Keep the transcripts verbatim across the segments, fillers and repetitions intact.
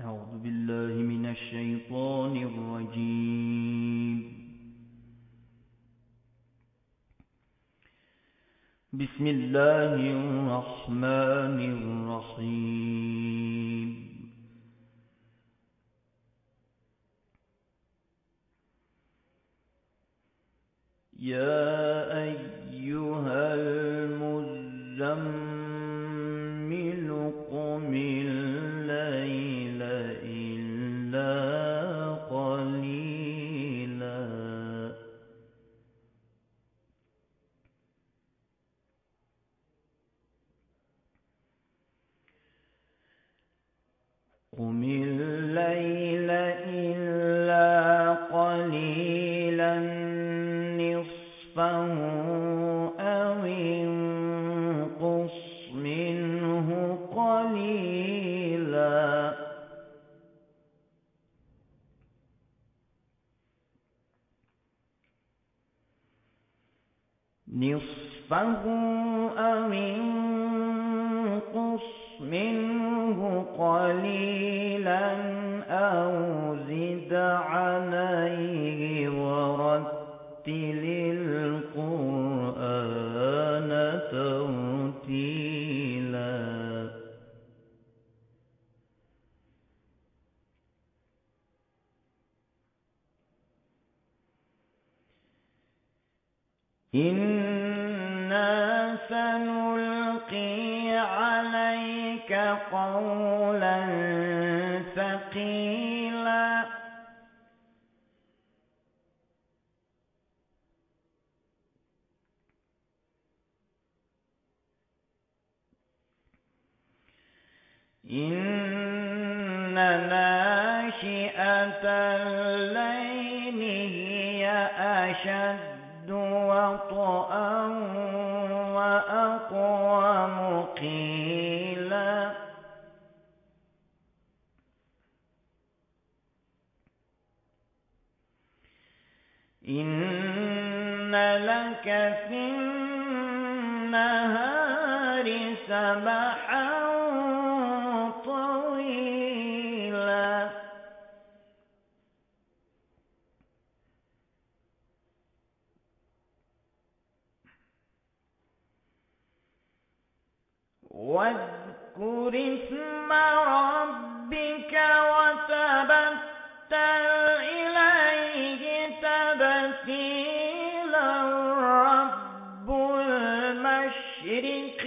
أعوذ بالله من الشيطان الرجيم. بسم الله الرحمن الرحيم. يا أيها المزمل قم الليل إلا قليلا قم الليل إلا قليلا نصفه أو انقص منه قليلا نصفه أو انقص منه قليلا أو زد عليه ورتل القرآن ترتيلا إنا سنلقي عليك قولا ثقيلا إن ناشئة الليل هي أشد وطئا وأقوم قيلا إن لك في النهار سبحا طويلا واذكر اسم ربك وتبتل إليه تبتيلا رب المشرق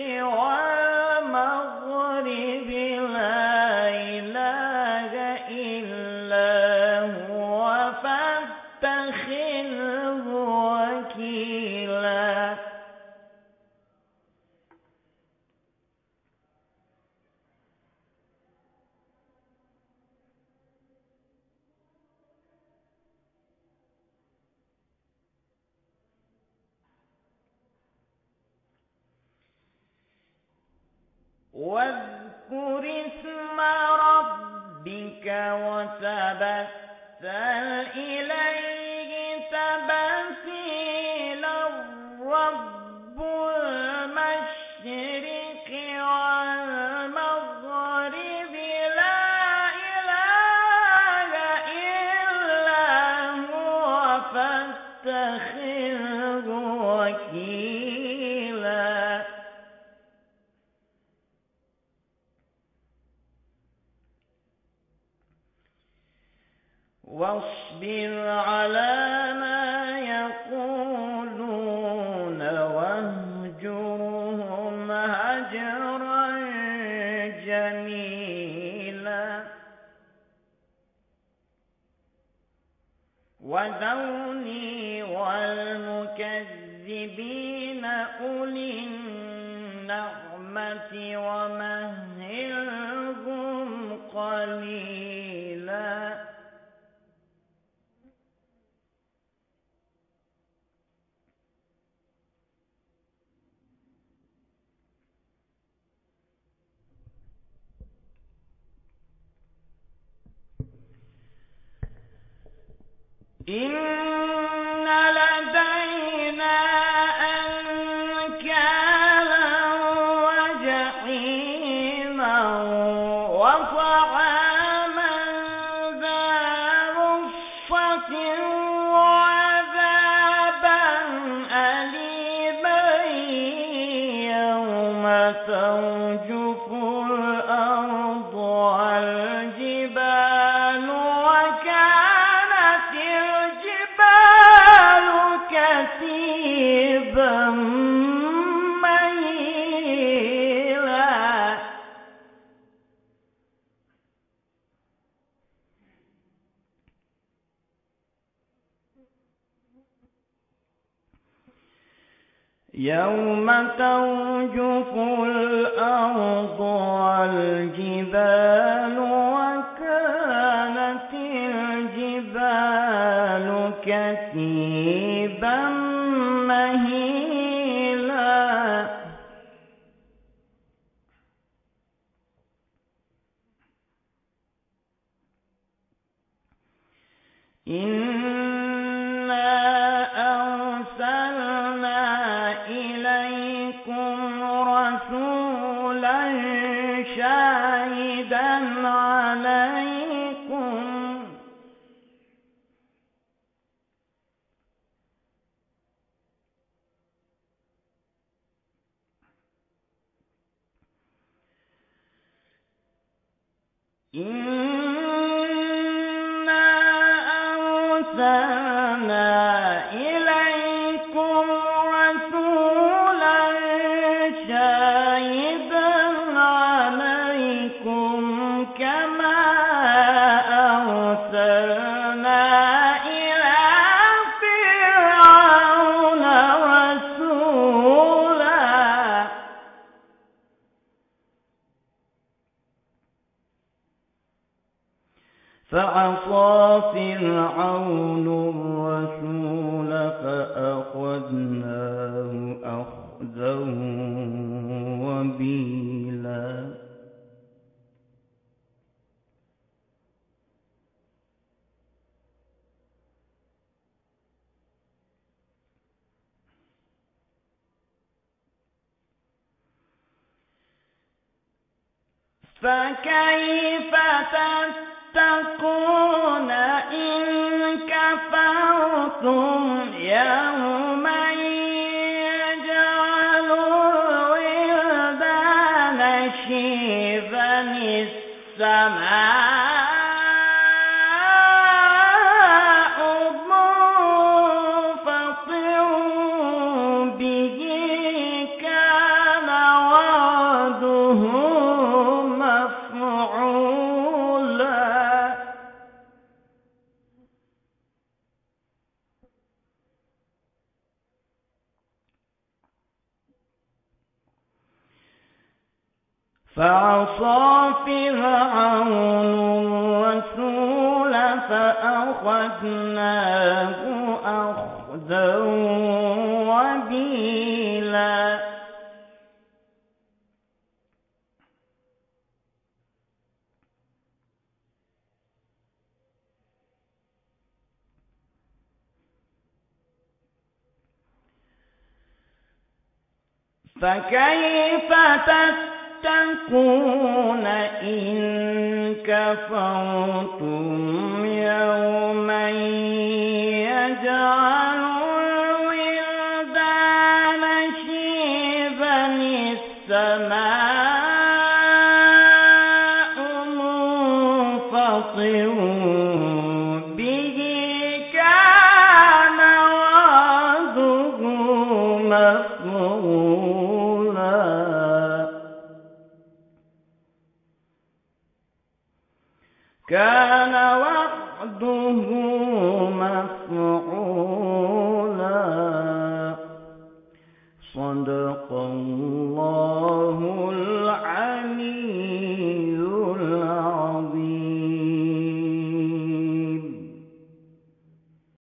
والمغرب لا إله إلا هو فاتخذه وكيلا واذكر اسم ربك وتبتل إليه تبتيلا رب المشرق والمغرب لا إله إلا هو فاتخذه وكيلا واصبر على ما يقولون واهجرهم هجرا جميلا وذرني والمكذبين أولي النعمة ومهلهم قليلا إن لدينا أنكالا وجحيما وطعاما يوم ترجف الأرض والجبال وكانت الجبال كثيبا مهيلا إنا أرسلنا إليكم رسولا شاهدا عليكم إنا أرسلنا إليكم رسولا شاهدا عليكم كما أرسلنا إلى فرعون رسولا فعصى فرعون الرسول فأخذناه أخذا وبيلا فكيف تتقون إن كفرتم يوما يجعل الولدان شيبا السماء منفطر به كان وعده مفعولا فعصى فرعون الرسول فأخذناه أخذا وبيلا فكيف تتقون إن كفرتم يوما يجعل الولدان شيبا السماء منفطر به كان وعده مفعولا كان وعده مفعولا